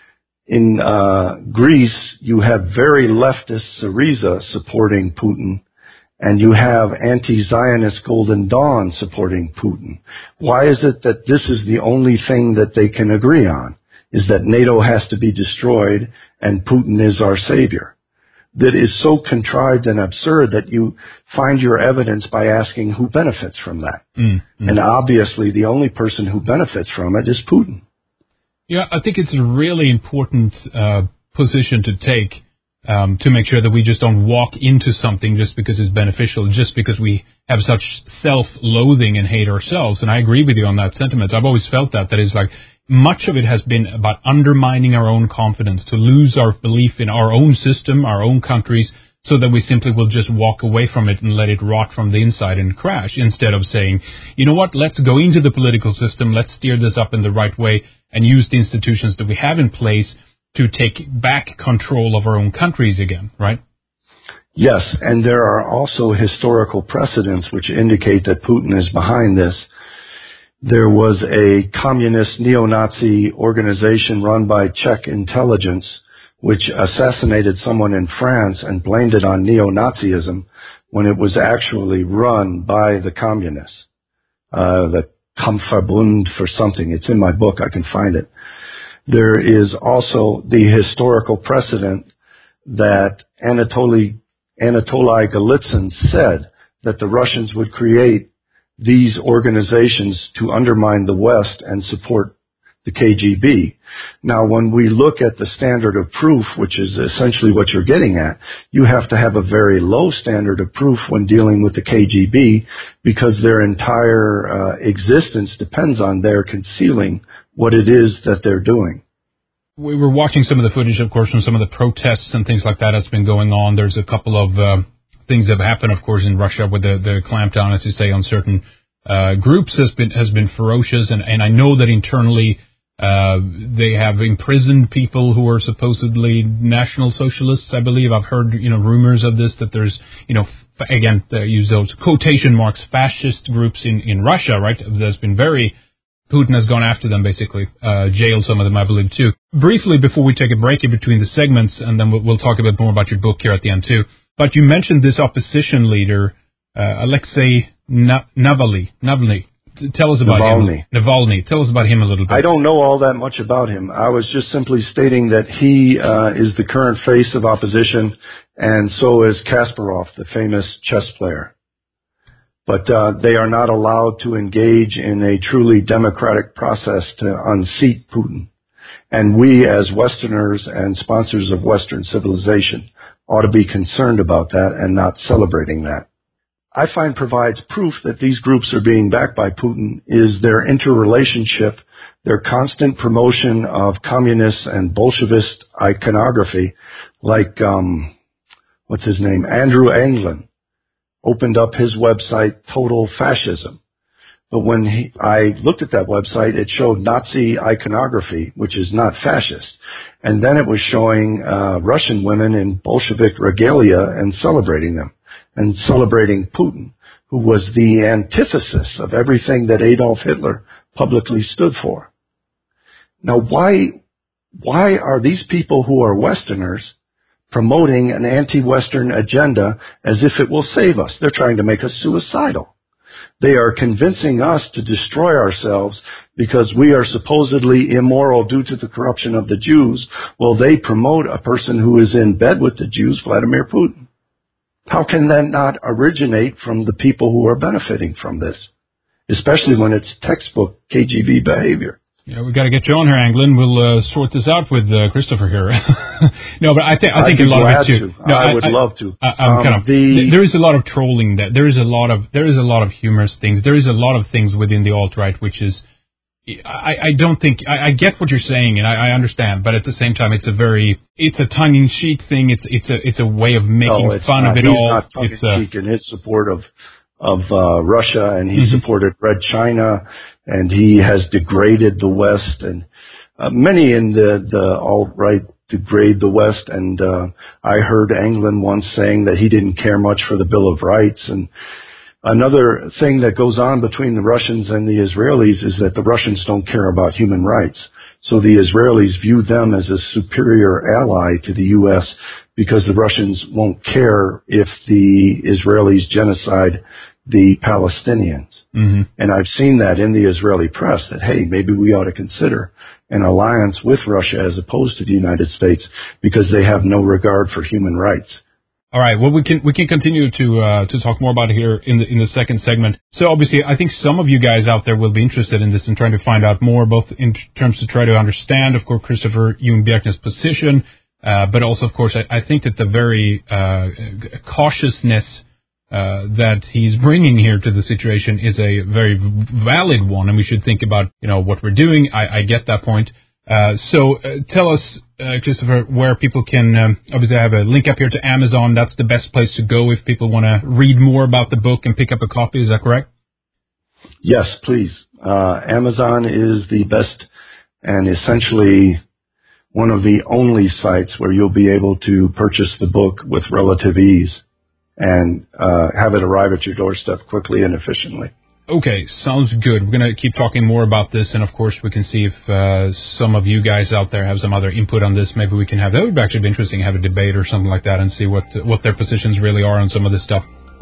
in uh, Greece, you have very leftist Syriza supporting Putin, and you have anti-Zionist Golden Dawn supporting Putin. Why is it that this is the only thing that they can agree on, is that NATO has to be destroyed and Putin is our savior? That is so contrived and absurd that you find your evidence by asking who benefits from that. Mm, mm. And obviously the only person who benefits from it is Putin. Yeah, I think it's a really important uh, position to take um, to make sure that we just don't walk into something just because it's beneficial, just because we have such self-loathing and hate ourselves. And I agree with you on that sentiment. I've always felt that, that is like, much of it has been about undermining our own confidence, to lose our belief in our own system, our own countries, so that we simply will just walk away from it and let it rot from the inside and crash, instead of saying, you know what, let's go into the political system, let's steer this up in the right way and use the institutions that we have in place to take back control of our own countries again, right? Yes, and there are also historical precedents which indicate that Putin is behind this. There was a communist neo-Nazi organization run by Czech intelligence which assassinated someone in France and blamed it on neo-Nazism when it was actually run by the communists, uh, the Kampfverbund for something. It's in my book. I can find it. There is also the historical precedent that Anatoly, Anatoly Golitsyn said that the Russians would create these organizations to undermine the West and support the K G B. Now, when we look at the standard of proof, which is essentially what you're getting at, you have to have a very low standard of proof when dealing with the K G B because their entire uh, existence depends on their concealing what it is that they're doing. We were watching some of the footage, of course, from some of the protests and things like that that's been going on. There's a couple of uh, things that have happened, of course, in Russia with the, the clampdown, as you say, on certain uh, groups has been has been ferocious. And, and I know that internally uh, they have imprisoned people who are supposedly National Socialists, I believe. I've heard, you know, rumors of this, that there's, you know, f- again, uh, use those quotation marks, fascist groups in, in Russia, right? There's been very... Putin has gone after them, basically, uh, jailed some of them, I believe, too. Briefly, before we take a break in between the segments, and then we'll, we'll talk a bit more about your book here at the end, too. But you mentioned this opposition leader, uh, Alexei Na- Navalny. Navalny. Tell us about Navalny. him. Navalny. Tell us about him a little bit. I don't know all that much about him. I was just simply stating that he uh, is the current face of opposition, and so is Kasparov, the famous chess player. But uh, they are not allowed to engage in a truly democratic process to unseat Putin. And we, as Westerners and sponsors of Western civilization, ought to be concerned about that and not celebrating that. I find provides proof that these groups are being backed by Putin is their interrelationship, their constant promotion of communist and Bolshevist iconography, like, um, what's his name, Andrew Anglin opened up his website, Total Fascism. But when he, I looked at that website, it showed Nazi iconography, which is not fascist. And then it was showing uh, Russian women in Bolshevik regalia and celebrating them, and celebrating Putin, who was the antithesis of everything that Adolf Hitler publicly stood for. Now, why, why are these people who are Westerners promoting an anti-Western agenda as if it will save us? They're trying to make us suicidal. They are convincing us to destroy ourselves because we are supposedly immoral due to the corruption of the Jews. Well, they promote a person who is in bed with the Jews, Vladimir Putin. How can that not originate from the people who are benefiting from this, especially when it's textbook K G B behavior? Yeah, we got to get you on here, Anglin. We'll uh, sort this out with uh, Christopher here. No, but I think I think I'd be a lot glad of it too. To. No, I, I would I, love to. I, I'm um, kind of, the, there is a lot of trolling. That there is a lot of there is a lot of humorous things. There is a lot of things within the alt-right, which is I, I don't think I, I get what you're saying, and I, I understand. But at the same time, it's a very it's a tongue-in-cheek thing. It's it's a it's a way of making no, fun not. of it He's all. Not tongue-in-cheek in his support of of uh, Russia, and he mm-hmm. supported Red China, and he has degraded the West, and uh, many in the, the alt-right degrade the West. And uh, I heard Anglin once saying that he didn't care much for the Bill of Rights. And another thing that goes on between the Russians and the Israelis is that the Russians don't care about human rights. So the Israelis view them as a superior ally to the U S because the Russians won't care if the Israelis genocide the Palestinians. Mm-hmm. And I've seen that in the Israeli press that, hey, maybe we ought to consider an alliance with Russia as opposed to the United States because they have no regard for human rights. All right. Well, we can we can continue to uh, to talk more about it here in the in the second segment. So obviously, I think some of you guys out there will be interested in this and trying to find out more, both in terms to try to understand, of course, Christopher Ljungbjerk's position, uh, but also, of course, I, I think that the very uh, cautiousness uh, that he's bringing here to the situation is a very valid one, and we should think about, you know, what we're doing. I, I get that point. Uh, so uh, tell us, uh, Christopher, where people can, um, obviously I have a link up here to Amazon. That's the best place to go if people want to read more about the book and pick up a copy. Is that correct? Yes, please. Uh, Amazon is the best and essentially one of the only sites where you'll be able to purchase the book with relative ease and uh, have it arrive at your doorstep quickly and efficiently. Okay, sounds good. We're going to keep talking more about this, and of course we can see if uh, some of you guys out there have some other input on this. Maybe we can have, that would actually be interesting, have a debate or something like that and see what what their positions really are on some of this stuff.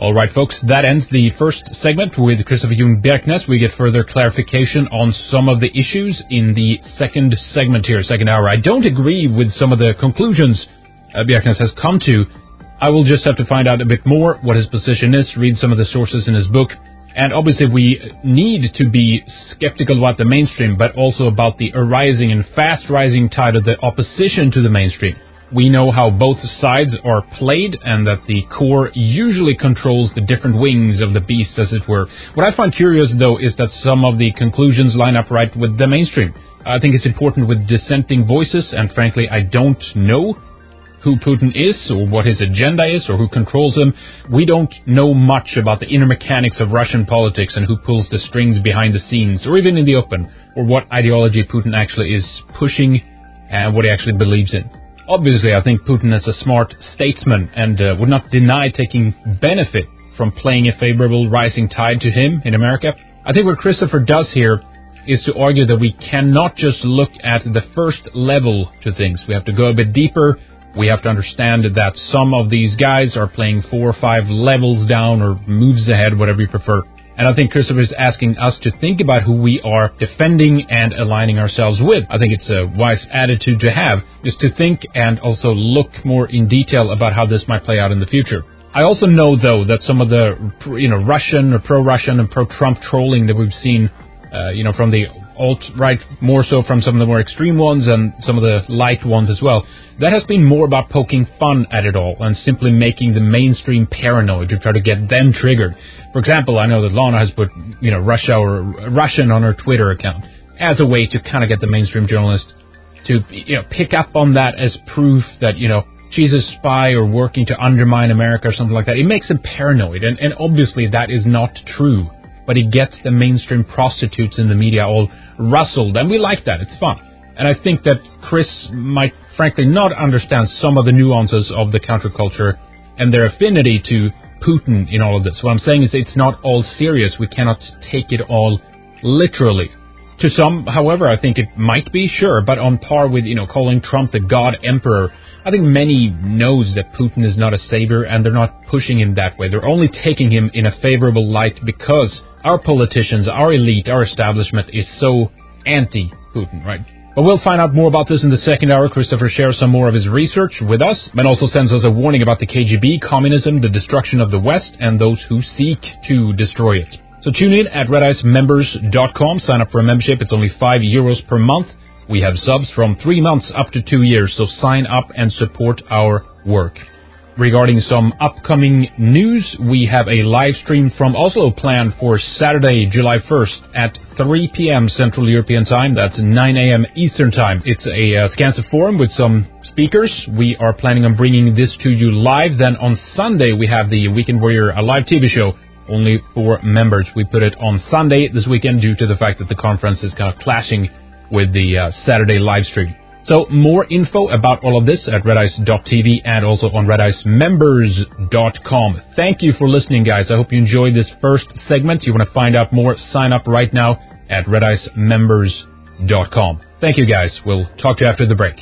All right, folks, that ends the first segment with Christopher Jon Bjerknes. We get further clarification on some of the issues in the second segment here, second hour. I don't agree with some of the conclusions uh, Bjerknes has come to. I will just have to find out a bit more what his position is, read some of the sources in his book. And obviously we need to be skeptical about the mainstream, but also about the arising and fast-rising tide of the opposition to the mainstream. We know how both sides are played and that the core usually controls the different wings of the beast, as it were. What I find curious, though, is that some of the conclusions line up right with the mainstream. I think it's important with dissenting voices, and frankly, I don't know who Putin is or what his agenda is or who controls him. We don't know much about the inner mechanics of Russian politics and who pulls the strings behind the scenes or even in the open, or what ideology Putin actually is pushing and what he actually believes in. Obviously, I think Putin is a smart statesman and uh, would not deny taking benefit from playing a favorable rising tide to him in America. I think what Christopher does here is to argue that we cannot just look at the first level to things. We have to go a bit deeper. We have to understand that some of these guys are playing four or five levels down or moves ahead, whatever you prefer. And I think Christopher is asking us to think about who we are defending and aligning ourselves with. I think it's a wise attitude to have, is to think and also look more in detail about how this might play out in the future. I also know, though, that some of the, you know, Russian or pro-Russian and pro-Trump trolling that we've seen, uh, you know, from the alt-right, more so from some of the more extreme ones and some of the light ones as well, that has been more about poking fun at it all and simply making the mainstream paranoid to try to get them triggered. For example, I know that Lana has put, you know, Russia or Russian on her Twitter account as a way to kind of get the mainstream journalist to, you know, pick up on that as proof that, you know, she's a spy or working to undermine America or something like that. It makes them paranoid, and, and obviously that is not true. But it gets the mainstream prostitutes in the media all rustled, and we like that. It's fun. And I think that Chris might, frankly, not understand some of the nuances of the counterculture and their affinity to Putin in all of this. What I'm saying is it's not all serious. We cannot take it all literally. To some, however, I think it might be, sure, but on par with, you know, calling Trump the God Emperor. I think many knows that Putin is not a savior, and they're not pushing him that way. They're only taking him in a favorable light because our politicians, our elite, our establishment is so anti-Putin, right? But we'll find out more about this in the second hour. Christopher shares some more of his research with us, but also sends us a warning about the K G B, communism, the destruction of the West, and those who seek to destroy it. So tune in at red ice members dot com. Sign up for a membership. It's only five euros per month. We have subs from three months up to two years, so sign up and support our work. Regarding some upcoming news, we have a live stream from Oslo planned for Saturday, July first at three p.m. Central European Time. That's nine a.m. Eastern Time. It's a uh, Scanset forum with some speakers. We are planning on bringing this to you live. Then on Sunday, we have the Weekend Warrior, a live T V show, only for members. We put it on Sunday this weekend due to the fact that the conference is kind of clashing with the uh, Saturday live stream. So more info about all of this at red ice dot t v and also on red ice members dot com. Thank you for listening, guys. I hope you enjoyed this first segment. You want to find out more, sign up right now at red ice members dot com. Thank you, guys. We'll talk to you after the break.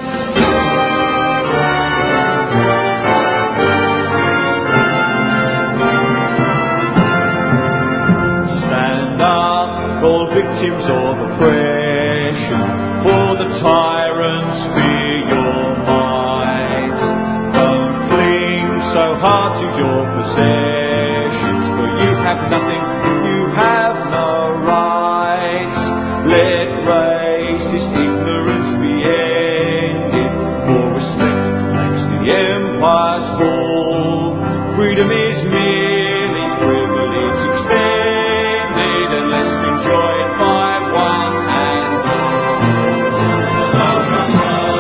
Stand up, all victims of oppression, for the tyrants fear your might. Don't cling so hard to your possessions, for you have nothing, you have no rights. Let racist ignorance be ended, for respect makes the empires fall. Freedom is merely privilege extended, and let's enjoy it by one and all.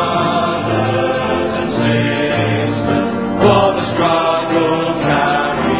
For the struggle carry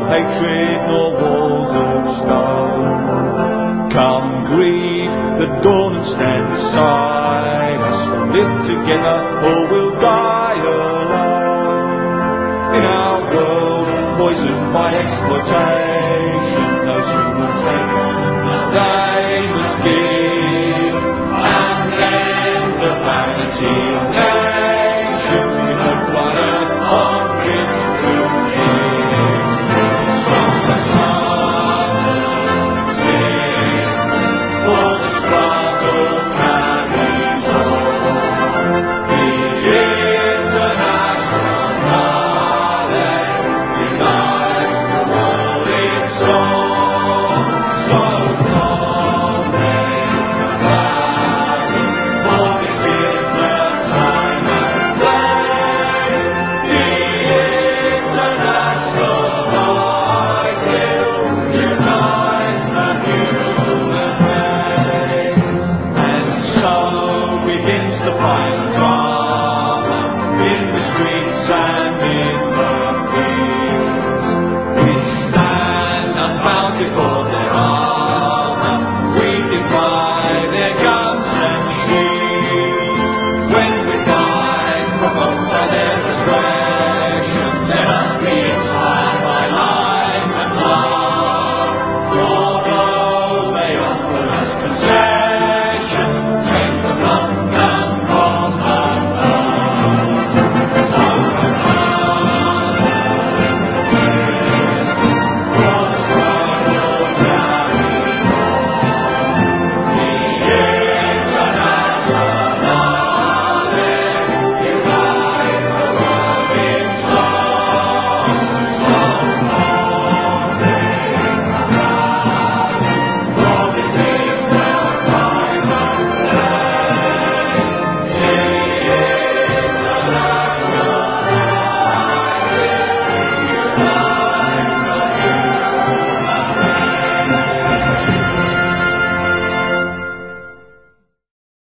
hatred nor walls of stone. Come greet the dawn and stand beside us. We'll live together or we'll die alone. In our world poisoned by exploitation,